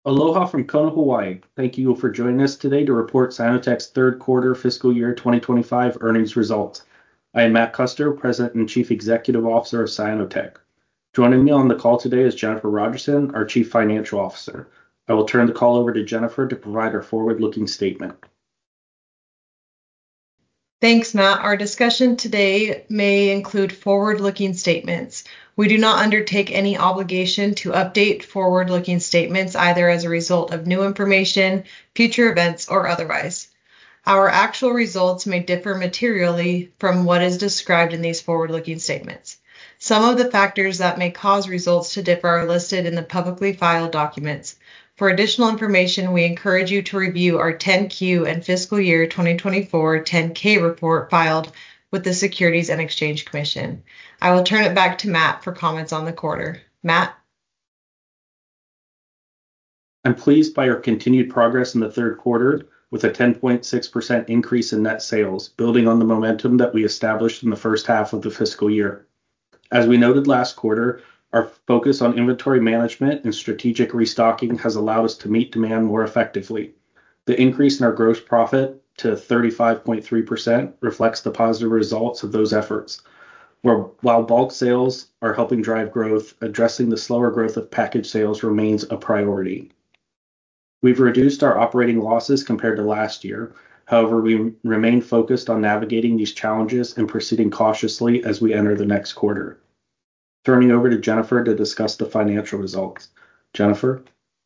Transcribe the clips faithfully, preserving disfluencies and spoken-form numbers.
Aloha from Kona, Hawaii. Thank you for joining us today to report Cyanotech's third quarter fiscal year twenty twenty-five earnings results. I am Matt Custer, President and Chief Executive Officer of Cyanotech. Joining me on the call today is Jennifer Rogerson, our Chief Financial Officer. I will turn the call over to Jennifer to provide our forward-looking statement. Thanks, Matt. Our discussion today may include forward-looking statements. We do not undertake any obligation to update forward-looking statements either as a result of new information, future events, or otherwise. Our actual results may differ materially from what is described in these forward-looking statements. Some of the factors that may cause results to differ are listed in the publicly filed documents. For additional information, we encourage you to review our ten Q and fiscal year twenty twenty-four ten K report filed with the Securities and Exchange Commission. I will turn it back to Matt for comments on the quarter. Matt? I'm pleased by our continued progress in the third quarter with a ten point six percent increase in net sales, building on the momentum that we established in the first half of the fiscal year. As we noted last quarter, our focus on inventory management and strategic restocking has allowed us to meet demand more effectively. The increase in our gross profit to thirty-five point three percent reflects the positive results of those efforts. Where, while bulk sales are helping drive growth, addressing the slower growth of package sales remains a priority. We've reduced our operating losses compared to last year. However, we remain focused on navigating these challenges and proceeding cautiously as we enter the next quarter. Turning over to Jennifer to discuss the financial results. Jennifer?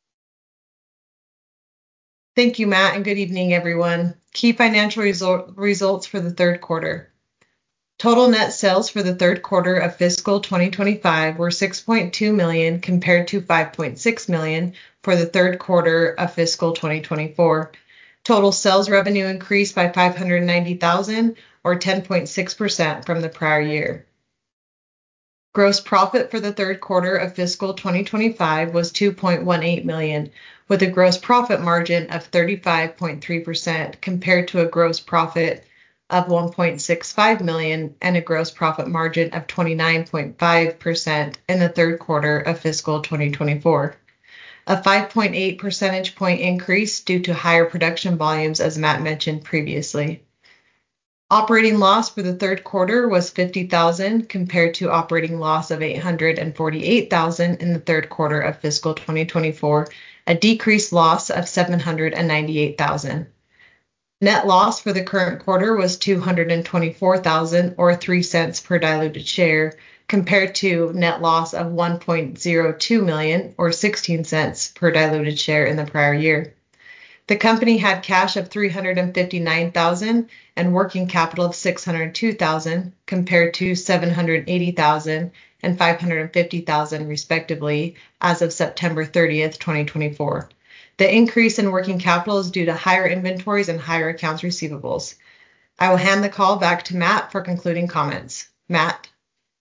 Thank you, Matt, and good evening, everyone. Key financial result, results for the third quarter. Total net sales for the third quarter of fiscal twenty twenty-five were six point two million dollars compared to five point six million dollars for the third quarter of fiscal twenty twenty-four. Total sales revenue increased by five hundred ninety thousand dollars or ten point six percent from the prior year. Gross profit for the third quarter of fiscal twenty twenty-five was two point one eight million dollars, with a gross profit margin of thirty-five point three percent compared to a gross profit of one point six five million dollars and a gross profit margin of twenty-nine point five percent in the third quarter of fiscal twenty twenty-four. A five point eight percentage point increase due to higher production volumes, as Matt mentioned previously. Operating loss for the third quarter was fifty thousand dollars compared to operating loss of eight hundred forty-eight thousand dollars in the third quarter of fiscal twenty twenty-four, a decreased loss of seven hundred ninety-eight thousand dollars. Net loss for the current quarter was two hundred twenty-four thousand dollars or three cents per diluted share compared to net loss of one point zero two million dollars or sixteen cents per diluted share in the prior year. The company had cash of three hundred fifty-nine thousand dollars and working capital of six hundred two thousand dollars compared to seven hundred eighty thousand dollars and five hundred fifty thousand dollars respectively as of September thirtieth, twenty twenty-four. The increase in working capital is due to higher inventories and higher accounts receivables. I will hand the call back to Matt for concluding comments. Matt?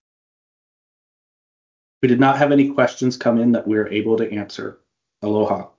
We did not have any questions come in that we are able to answer. Aloha.